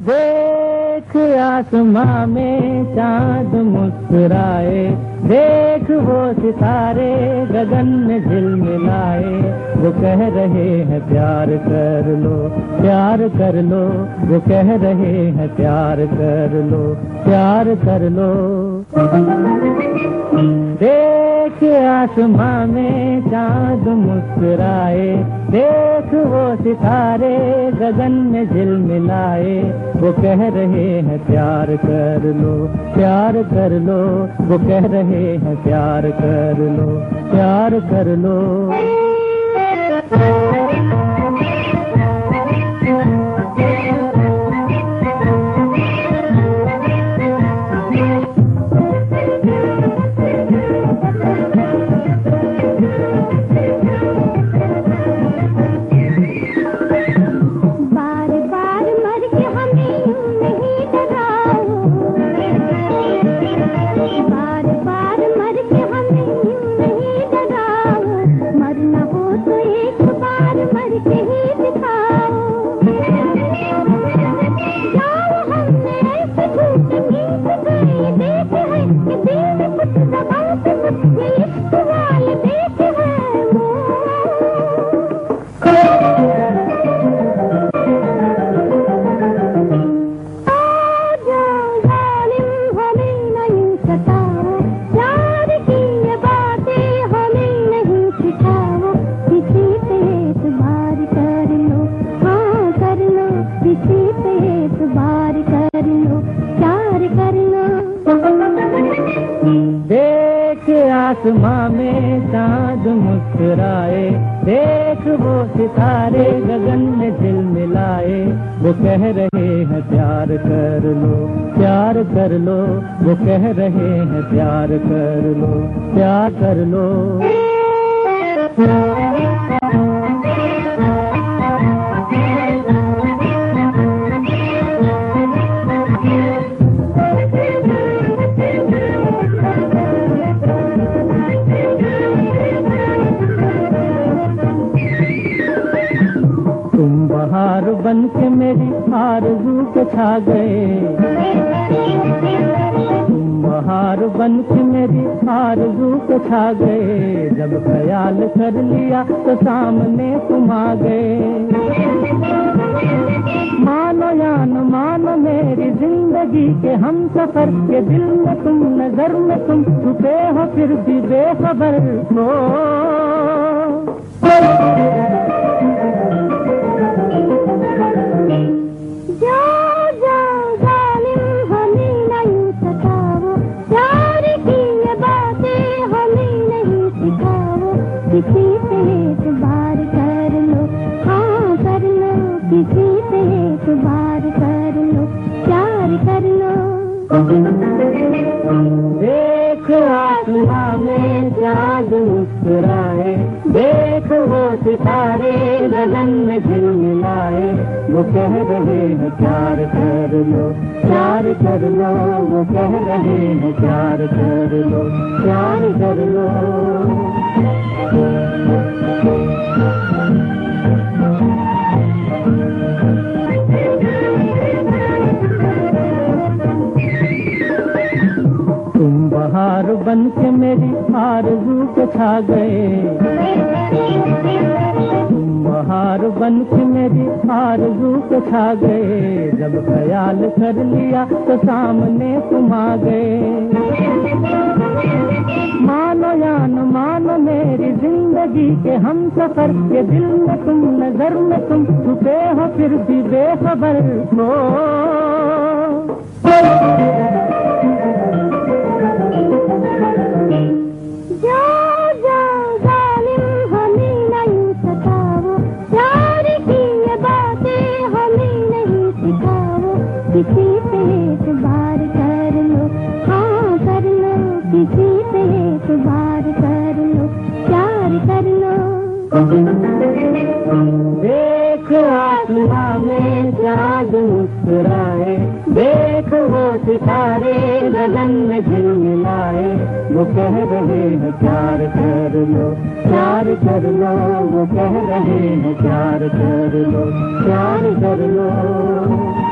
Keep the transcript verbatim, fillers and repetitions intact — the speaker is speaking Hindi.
देख आसमां में चांद मुस्कुराए, देख वो सितारे गगन में झिलमिलाए। वो कह रहे हैं प्यार कर लो, प्यार कर लो। वो कह रहे हैं प्यार कर लो, प्यार कर लो। देख आसमां में चांद मुस्कुराए, देख वो सितारे गगन में झिलमिलाए। वो कह रहे हैं प्यार कर लो, प्यार कर लो। वो कह रहे हैं प्यार कर लो, प्यार कर लो। देख आसमां में चांद मुस्कुराए, देख वो सितारे गगन में झिलमिलाए। वो कह रहे हैं प्यार कर लो, प्यार कर लो। वो कह रहे हैं प्यार कर लो, प्यार कर लो। तुम बहार बन के मेरी आरज़ू पे छा गए, तुम बहार बन के मेरी आरज़ू पे छा गए। जब ख्याल कर लिया तो सामने तुम आ गए। मानो या न मानो मेरी जिंदगी के हम सफर के दिल में तुम, नजर में तुम छुपे हो फिर भी बेखबर हो। किसी पे एतबार कर लो, हाँ कर लो। किसी पे एतबार कर लो, प्यार कर लो। देख आसमां में चांद मुस्कुराए, देख वो सितारे गगन में झिलमिलाए। वो कह रहे हैं प्यार कर लो, प्यार कर लो। वो कह रहे हैं प्यार कर लो, प्यार कर लो। तुम बहार बन के मेरी आरज़ू पे छा गए, तुम बहार बन के मेरी आरज़ू पे छा गए। जब ख्याल कर लिया तो सामने तुम आ गए। मानो या न मानो मेरी जिंदगी के हम सफर के दिल में तुम, नजर में तुम छुपे हो फिर भी बेखबर हो। किसी पे एतबार कर लो, हाँ कर लो। किसी पे एतबार कर लो, प्यार कर लो। देख आसमां में चांद मुस्कुराए, देख वो सितारे गगन में झिलमिलाए। वो कह रहे हैं प्यार कर लो, प्यार कर लो। वो कह रहे हैं प्यार कर लो, प्यार कर लो।